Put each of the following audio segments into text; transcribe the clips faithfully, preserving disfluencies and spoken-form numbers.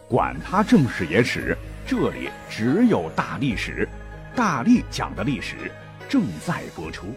管他正史野史，这里只有大历史，大力讲的历史正在播出。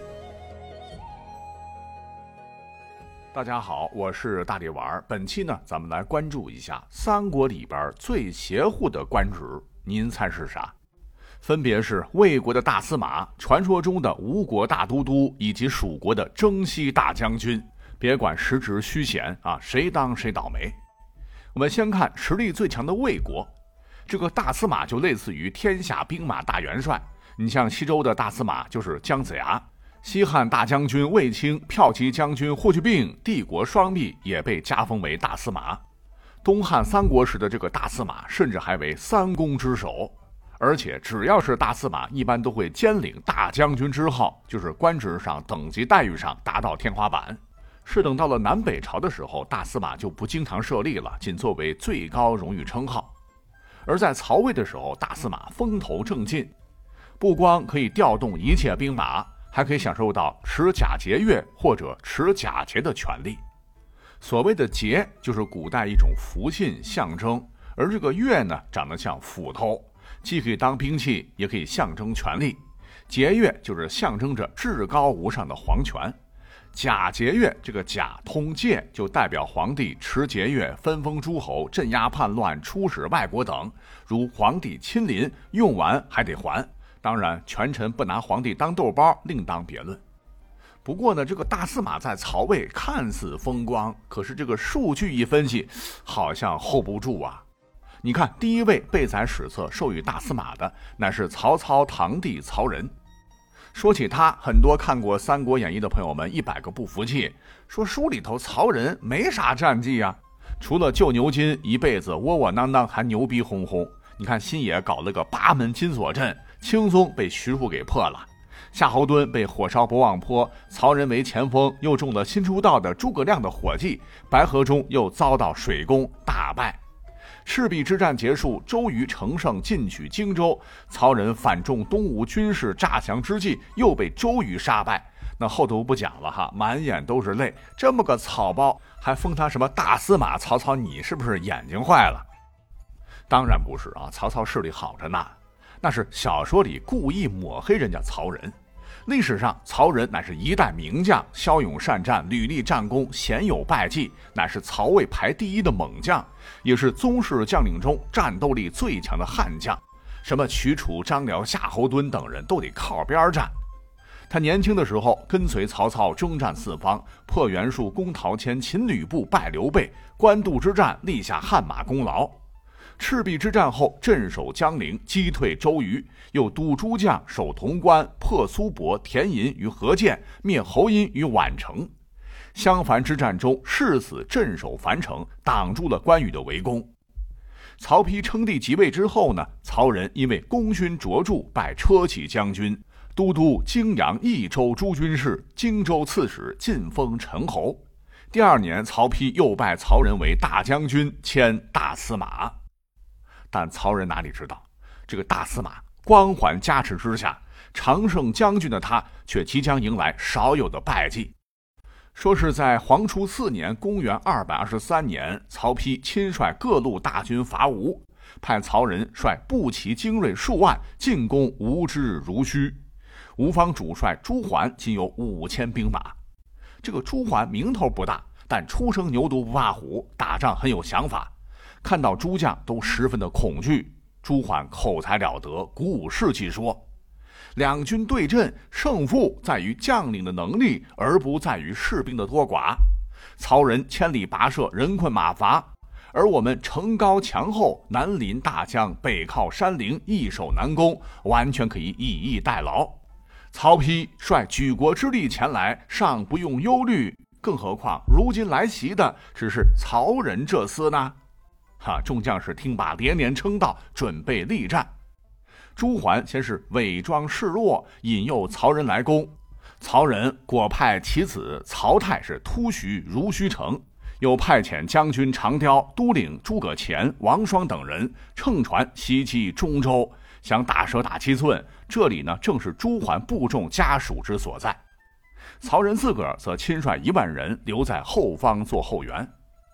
大家好，我是大力丸。本期呢，咱们来关注一下三国里边最邪乎的官职，您猜是啥？分别是魏国的大司马、传说中的吴国大都督以及蜀国的征西大将军。别管实职虚衔啊，谁当谁倒霉。我们先看实力最强的魏国，这个大司马就类似于天下兵马大元帅。你像西周的大司马就是姜子牙，西汉大将军卫青、骠骑将军霍去病、帝国双璧也被加封为大司马。东汉三国时的这个大司马甚至还为三公之首，而且只要是大司马一般都会兼领大将军之号，就是官职上等级待遇上达到天花板。是等到了南北朝的时候，大司马就不经常设立了，仅作为最高荣誉称号。而在曹魏的时候，大司马风头正劲，不光可以调动一切兵马，还可以享受到持甲节钺或者持甲节的权利。所谓的节就是古代一种符信象征，而这个钺呢，长得像斧头，既可以当兵器，也可以象征权力。节钺就是象征着至高无上的皇权。甲节钺，这个甲通戒，就代表皇帝持节钺分封诸侯、镇压叛乱、出使外国等，如皇帝亲临，用完还得还。当然权臣不拿皇帝当豆包另当别论。不过呢，这个大司马在曹魏看似风光，可是这个数据一分析，好像 hold 不住啊。你看，第一位被载史册授予大司马的乃是曹操堂弟曹仁。说起他，很多看过《三国演义》的朋友们一百个不服气，说书里头曹仁没啥战绩啊，除了救牛津一辈子窝窝囊囊还牛逼哄哄。你看新野搞了个八门金锁阵，轻松被徐庶给破了。夏侯惇被火烧博望坡，曹仁为前锋，又中了新出道的诸葛亮的火计，白河中又遭到水攻大败。赤壁之战结束，周瑜乘胜进取荆州，曹仁反中东吴军事诈降之际，又被周瑜杀败。那后头不讲了哈，满眼都是泪，这么个草包还封他什么大司马？曹操你是不是眼睛坏了？当然不是啊，曹操势力好着呢，那是小说里故意抹黑人家曹仁。历史上曹仁乃是一代名将，骁勇善战，屡立战功，鲜有败绩，乃是曹魏排第一的猛将，也是宗室将领中战斗力最强的悍将。什么许褚、张辽、夏侯惇等人都得靠边站。他年轻的时候跟随曹操征战四方，破袁术，攻陶谦，擒吕布，败刘备，官渡之战立下汗马功劳。赤壁之战后镇守江陵，击退周瑜，又督诸将守潼关，破苏伯、田银于河间，灭侯音于宛城。襄樊之战中誓死镇守樊城，挡住了关羽的围攻。曹丕称帝即位之后呢，曹仁因为功勋卓著，拜车骑将军，都督荆扬益州诸军事，荆州刺史，晋封陈侯。第二年，曹丕又拜曹仁为大将军，迁大司马。但曹仁哪里知道，这个大司马光环加持之下，常胜将军的他却即将迎来少有的败绩。说是在黄初四年，公元二百二十三年，曹丕亲率各路大军伐吴，派曹仁率步骑精锐数万进攻吴之如须。吴方主帅朱桓仅有五千兵马。这个朱桓名头不大，但初生牛犊不怕虎，打仗很有想法。看到诸将都十分的恐惧，朱桓口才了得，鼓舞士气说，两军对阵，胜负在于将领的能力，而不在于士兵的多寡。曹仁千里跋涉，人困马乏，而我们城高墙厚，南临大江，北靠山陵，易守难攻，完全可以以逸待劳。曹丕率举国之力前来，尚不用忧虑，更何况如今来袭的只是曹仁这厮呢？哈，众将士听罢连连称道，准备力战。朱桓先是伪装示弱，引诱曹仁来攻。曹仁果派其子曹泰是突袭如须城，又派遣将军长雕、都领诸葛虔、王双等人乘船袭击中州，想打蛇打七寸。这里呢，正是朱桓部众家属之所在。曹仁自个儿则亲率一万人留在后方做后援。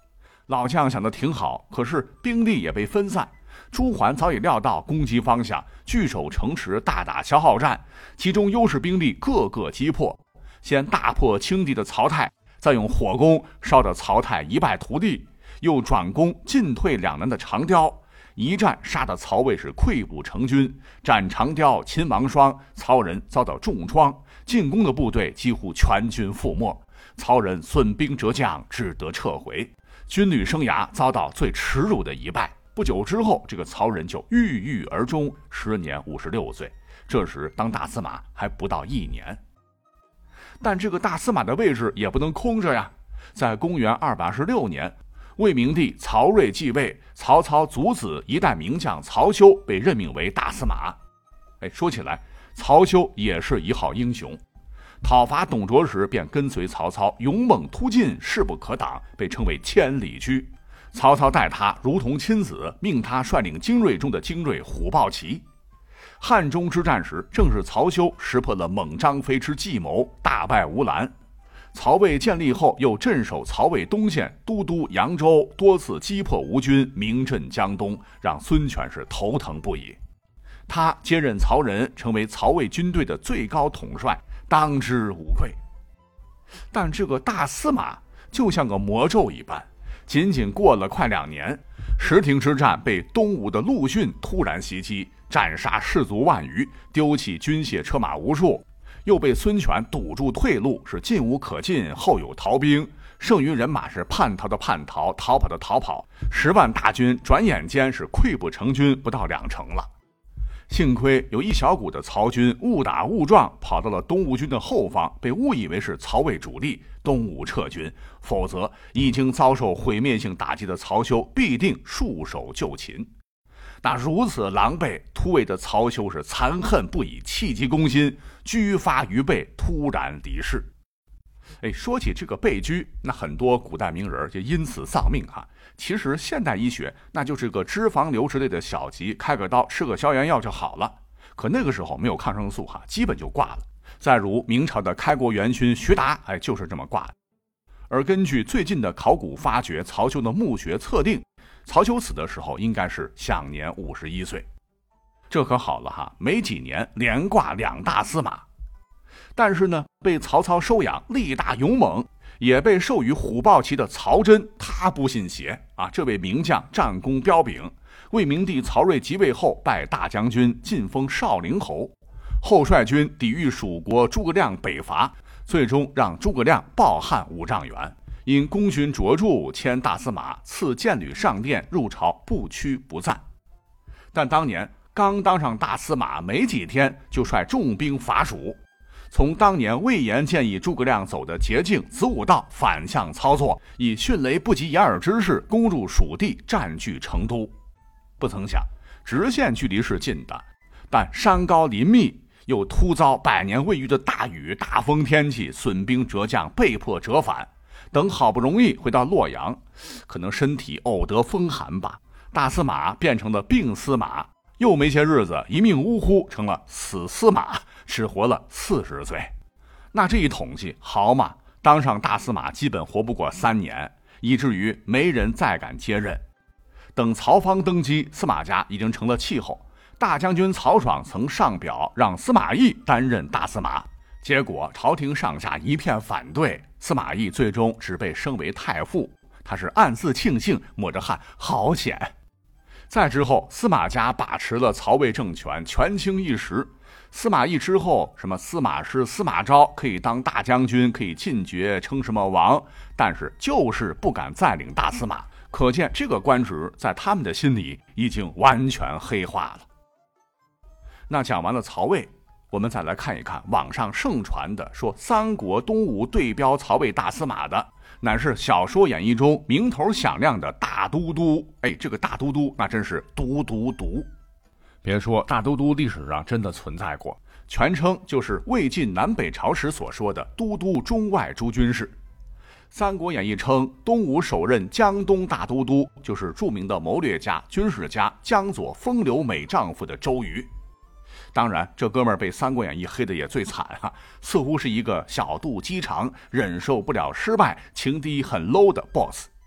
老将想得挺好，可是兵力也被分散。朱桓早已料到攻击方向，据守城池，大打消耗战，其中优势兵力个个击破。先大破轻敌的曹太，再用火攻烧得曹太一败涂地，又转攻进退两难的长雕，一战杀得曹魏是溃不成军。斩长雕，擒王双，曹人遭到重创，进攻的部队几乎全军覆没，曹人损兵折将，只得撤回，军旅生涯遭到最耻辱的一败。不久之后，这个曹仁就郁郁而终，时年五十六岁。这时当大司马还不到一年。但这个大司马的位置也不能空着呀。在公元二百二十六年，魏明帝曹睿继位，曹操族子一代名将曹休被任命为大司马。哎，说起来，曹休也是一号英雄。讨伐董卓时便跟随曹操，勇猛突进，势不可挡，被称为千里驹。曹操待他如同亲子，命他率领精锐中的精锐虎豹骑。汉中之战时，正是曹休识破了猛张飞之计谋，大败吴兰。曹魏建立后，又镇守曹魏东线，都督扬州，多次击破吴军，名震江东，让孙权是头疼不已。他接任曹仁，成为曹魏军队的最高统帅，当之无愧。但这个大司马就像个魔咒一般，仅仅过了快两年，石亭之战被东吴的陆逊突然袭击，斩杀士卒万余，丢弃军械车马无数，又被孙权堵住退路，是进无可进，后有逃兵，剩余人马是叛逃的叛逃，逃跑的逃跑，十万大军转眼间是溃不成军，不到两成了。幸亏有一小股的曹军误打误撞跑到了东吴军的后方，被误以为是曹魏主力，东吴撤军，否则已经遭受毁灭性打击的曹休必定束手就擒。那如此狼狈，突围的曹休是残恨不已，气急攻心，居发于背，突然离世。哎，说起这个被拘，那很多古代名人就因此丧命哈。其实现代医学那就是个脂肪瘤之类的小疾，开个刀吃个消炎药就好了。可那个时候没有抗生素哈，基本就挂了。再如明朝的开国元勋徐达，哎，就是这么挂的。而根据最近的考古发掘，曹休的墓穴测定，曹休死的时候应该是享年五十一岁。这可好了哈，没几年连挂两大司马。但是呢，被曹操收养，力大勇猛，也被授予虎豹骑的曹真，他不信邪啊！这位名将战功彪炳，魏明帝曹睿即位后拜大将军，晋封少陵侯，后率军抵御蜀国诸葛亮北伐，最终让诸葛亮抱汉五丈原。因功勋卓著，迁大司马，赐剑履上殿，入朝不屈不赞。但当年刚当上大司马没几天，就率重兵伐蜀。从当年魏延建议诸葛亮走的捷径子午道反向操作，以迅雷不及掩耳之势攻入蜀地，占据成都。不曾想直线距离是近的，但山高林密，又突遭百年未遇的大雨大风天气，损兵折将，被迫折返。等好不容易回到洛阳，可能身体偶得风寒吧，大司马变成了病司马，又没些日子，一命呜呼成了死司马，只活了四十岁。那这一统计好嘛，当上大司马基本活不过三年，以至于没人再敢接任。等曹芳登基，司马家已经成了气候。大将军曹爽曾上表让司马懿担任大司马，结果朝廷上下一片反对，司马懿最终只被升为太傅。他是暗自庆幸，抹着汗，好险。再之后，司马家把持了曹魏政权，权倾一时。司马懿之后，什么司马师、司马昭可以当大将军，可以进爵，称什么王，但是就是不敢再领大司马。可见这个官职在他们的心里已经完全黑化了。那讲完了曹魏，我们再来看一看网上盛传的说三国东吴对标曹魏大司马的，乃是小说演义中名头响亮的大都督。哎，这个大都督那真是独独独。别说大都督历史上真的存在过，全称就是魏晋南北朝时所说的都督中外诸军事。三国演义称东吴首任江东大都督就是著名的谋略家、军事家江左风流美丈夫的周瑜。当然这哥们儿被三国演义黑的也最惨啊，似乎是一个小肚鸡肠，忍受不了失败，情敌很 low 的 boss。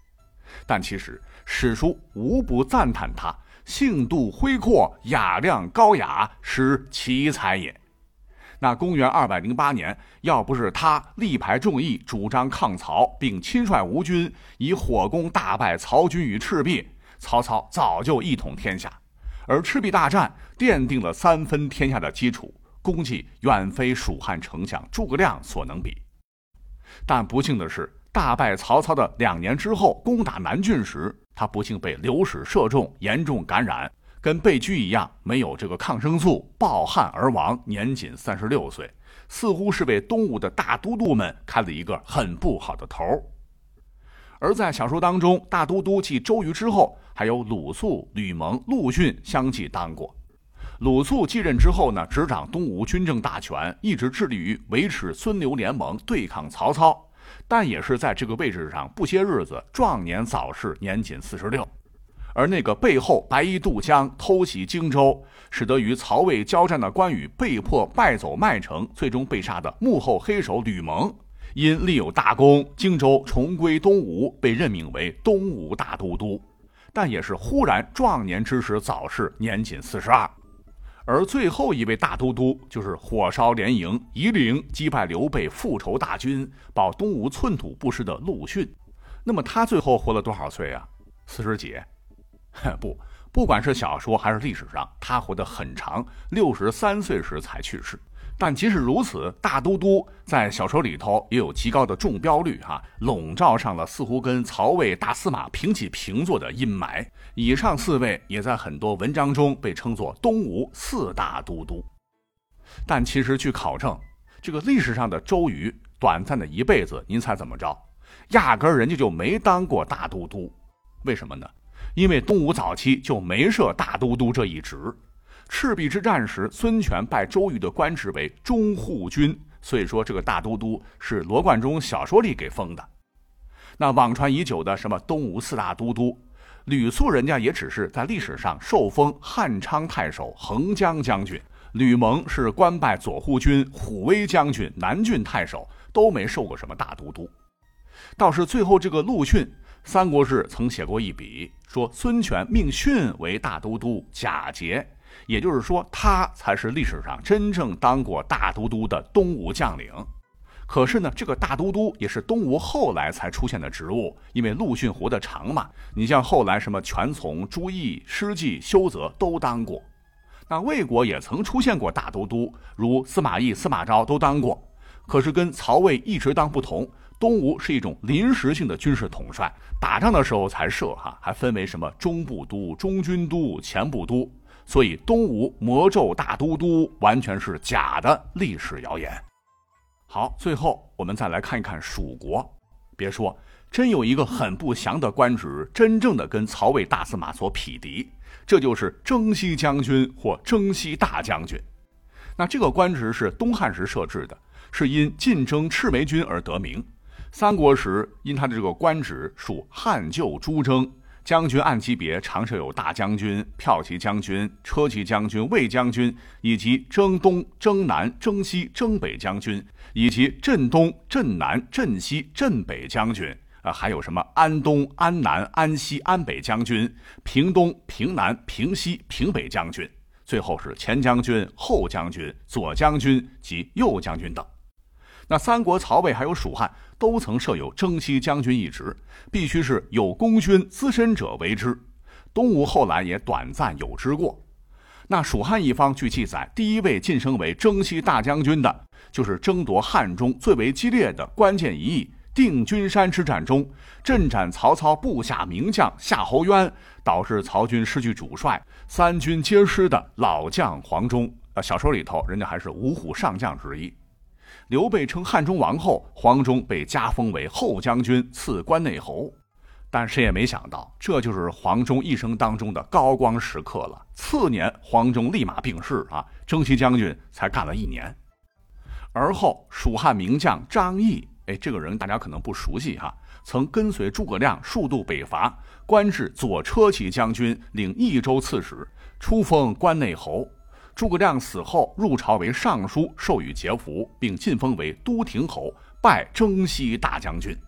但其实史书无不赞叹他性度恢阔，雅量高雅，实奇才也。那公元二百零八年，要不是他力排众议，主张抗曹，并亲率吴军以火攻大败曹军于赤壁，曹操早就一统天下。而赤壁大战奠定了三分天下的基础，功绩远非蜀汉丞相诸葛亮所能比。但不幸的是，大败曹操的两年之后，攻打南郡时，他不幸被流矢射中，严重感染，跟被拘一样，没有这个抗生素，暴汗而亡，年仅三十六岁，似乎是为东吴的大都督们开了一个很不好的头。而在小说当中，大都督继周瑜之后，还有鲁肃、吕蒙、陆逊相继当过。鲁肃继任之后呢，执掌东吴军政大权，一直致力于维持孙刘联盟，对抗曹操，但也是在这个位置上不些日子，壮年早逝，年仅四十六。而那个背后白衣渡江，偷袭荆州，使得与曹魏交战的关羽被迫败走麦城，最终被杀的幕后黑手吕蒙，因立有大功，荆州重归东吴，被任命为东吴大都督，但也是忽然壮年之时早逝，年仅四十二。而最后一位大都督就是火烧连营、夷陵，击败刘备复仇大军，保东吴寸土不失的陆逊。那么他最后活了多少岁啊？四十几？不，不管是小说还是历史上，他活得很长，六十三岁时才去世。但即使如此，大都督在小说里头也有极高的中标率哈、啊，笼罩上了似乎跟曹魏大司马平起平坐的阴霾。以上四位也在很多文章中被称作东吴四大都督。但其实据考证，这个历史上的周瑜短暂的一辈子，您猜怎么着？压根儿人家就没当过大都督。为什么呢？因为东吴早期就没设大都督这一职。赤壁之战时，孙权拜周瑜的官职为中护军，所以说这个大都督是罗贯中小说里给封的。那网传已久的什么东吴四大都督，吕肃人家也只是在历史上受封汉昌太守、横江将军，吕蒙是官拜左护军、虎威将军、南郡太守，都没受过什么大都督。倒是最后这个陆逊，三国志曾写过一笔，说孙权命逊为大都督假节，也就是说他才是历史上真正当过大都督的东吴将领。可是呢，这个大都督也是东吴后来才出现的职务，因为陆逊活得长嘛，你像后来什么权从、朱毅、施济、修泽都当过。那魏国也曾出现过大都督，如司马懿、司马昭都当过。可是跟曹魏一直当不同，东吴是一种临时性的军事统帅，打仗的时候才设哈，还分为什么中部都、中军都、前部都，所以东吴魔咒大都督完全是假的历史谣言。好，最后我们再来看一看蜀国。别说，真有一个很不祥的官职，真正的跟曹魏大司马所匹敌，这就是征西将军或征西大将军。那这个官职是东汉时设置的，是因晋征赤眉军而得名。三国时因他的这个官职属汉旧诸征，将军按级别常设有大将军、骠骑将军、车骑将军、卫将军，以及征东、征南、征西、征北将军，以及镇东、镇南、镇西、镇北将军啊，还有什么安东、安南、安西、安北将军、平东、平南、平西、平北将军，最后是前将军、后将军、左将军及右将军等。那三国、曹魏还有蜀汉都曾设有征西将军一职，必须是有功勋资深者为之。东吴后来也短暂有之过。那蜀汉一方据记载，第一位晋升为征西大将军的，就是争夺汉中最为激烈的关键一役定军山之战中，阵斩曹操部下名将夏侯渊，导致曹军失去主帅，三军皆失的老将黄忠。呃，小说里头人家还是五虎上将之一。刘备称汉中王后，黄忠被加封为后将军，赐关内侯。但谁也没想到，这就是黄忠一生当中的高光时刻了。次年，黄忠立马病逝啊，征西将军才干了一年。而后，蜀汉名将张翼，哎，这个人大家可能不熟悉哈，曾跟随诸葛亮数度北伐，官至左车骑将军，领益州刺史，初封关内侯。诸葛亮死后入朝为尚书，授予节服，并晋封为都亭侯，拜征西大将军。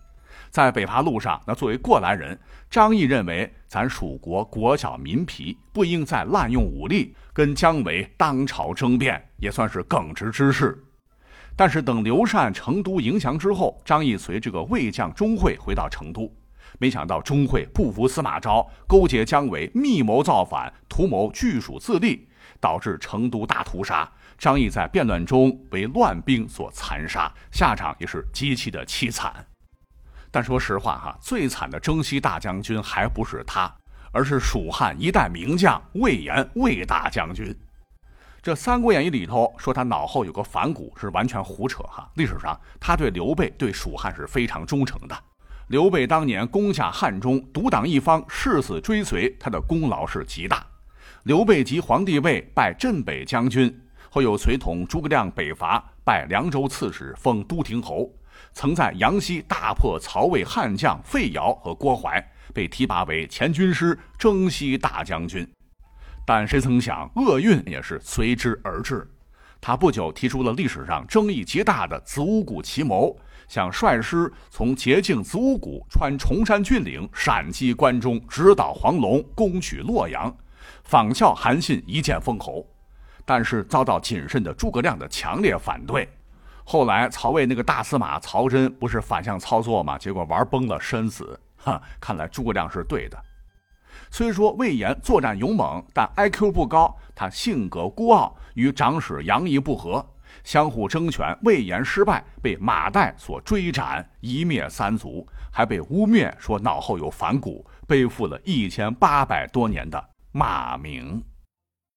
在北伐路上，那作为过来人，张毅认为咱蜀国国小民疲，不应再滥用武力，跟姜维当朝争辩，也算是耿直之事。但是等刘禅成都迎降之后，张毅随这个魏将钟会回到成都，没想到钟会不服司马昭，勾结姜维密谋造反，图谋据蜀自立，导致成都大屠杀。张毅在变乱中为乱兵所残杀，下场也是极其的凄惨。但说实话哈，最惨的征西大将军还不是他，而是蜀汉一代名将魏延魏大将军。这《三国演义》里头说他脑后有个反骨是完全胡扯哈。历史上他对刘备对蜀汉是非常忠诚的。刘备当年攻下汉中，独挡一方，誓死追随，他的功劳是极大。刘备即皇帝位，拜镇北将军，后又随同诸葛亮北伐，拜凉州刺史，封都亭侯。曾在阳西大破曹魏悍将费尧和郭淮，被提拔为前军师、征西大将军。但谁曾想厄运也是随之而至，他不久提出了历史上争议极大的子午谷奇谋，想率师从捷径子午谷穿崇山峻岭，闪击关中，直捣黄龙，攻取洛阳，仿效韩信一剑封侯。但是遭到谨慎的诸葛亮的强烈反对。后来曹魏那个大司马曹真不是反向操作吗？结果玩崩了，身死。哈，看来诸葛亮是对的。虽说魏延作战勇猛，但 I Q 不高，他性格孤傲，与长史杨仪不和，相互争权，魏延失败，被马岱所追斩，一灭三族，还被污蔑说脑后有反骨，背负了一千八百多年的骂名。